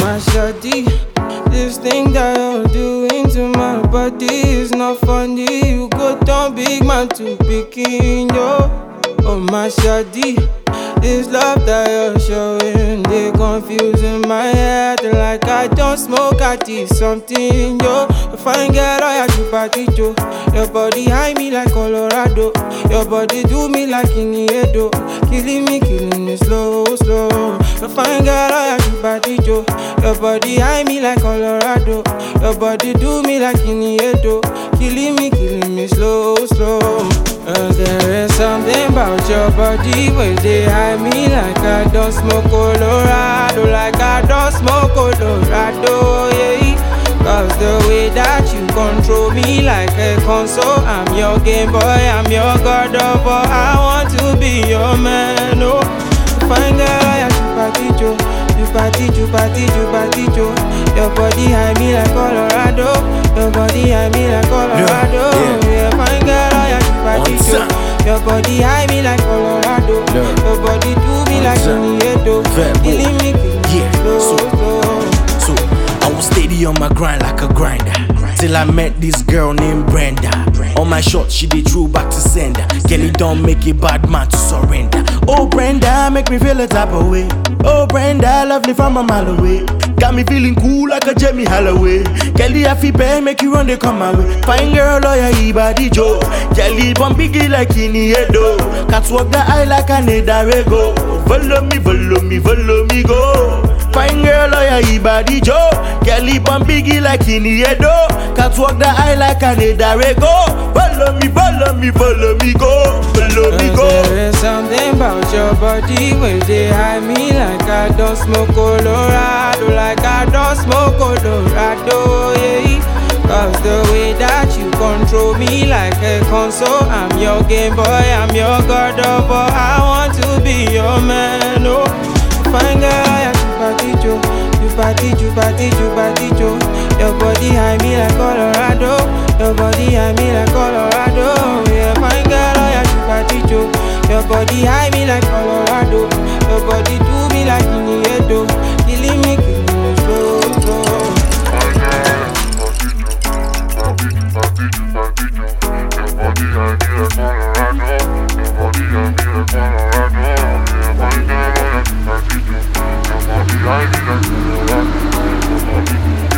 my shawty, this thing that you're doing to my body is not funny. You go down big man to picking yo. Oh my shawty, this love that you're showing, they confusing my head like I don't smoke, I did something yo. You fine girl, I have to party Joe. Your body high me like Colorado. Your body do me like Iniedo. Killing me slow, slow. You fine girl, I have to party Joe. Your body high me like Colorado. Your body do me like Iniedo. Killing me slow, slow. There is something about your body where they hide me like I don't smoke Colorado, like I don't smoke Colorado, yeah. Cause the way that you control me like a console, I'm your Game Boy, I'm your God of War. I want to be your man, oh. Fine girl, I have to party Joe. You party Joe. Your body high me like Colorado. Your body high me like Colorado. Yeah, fine girl, I have to party Joe. Your body high me like Colorado. Your body do me like Iniedo. Killing me slow, slow. So I was steady on my grind like a grinder till I met this girl named Brenda. On my shot, she did true back to sender. Kelly don't make a bad man to surrender. Oh Brenda, make me feel a type of way. Oh Brenda, lovely from a mile away. Got me feeling cool like a Jamie Holloway. Kelly, I feel pain, make you run, they come my way. Fine girl, lawyer, Ibadi Joe. Kelly, bomb biggie like Iniedo. Can't walk the eye like a Nedarego. Follow me, go. Fine girl, lawyer, Ibadi Joe. Kelly, bomb biggie like Iniedo. Can't walk the eye like a Nedarego. Follow me, go. There is something about your body where they hide me like I don't smoke Colorado, like I don't smoke Colorado, yeah. Cause the way that you control me like a console, I'm your Game Boy, I'm your God of War. I want to be your man, oh. Fine girl, I have to party Joe. You party Joe. Your body high me like Colorado. Your body high me like Colorado. Yeah, fine girl, I have to party Joe. Your body high me like Colorado. Your body do me like Iniedo. Killing me slow, slow. Fine girl, party Joe. Your body high me like Colorado. Your body high me like Colorado. Yeah, fine girl, party Joe. Your body high me like Colorado.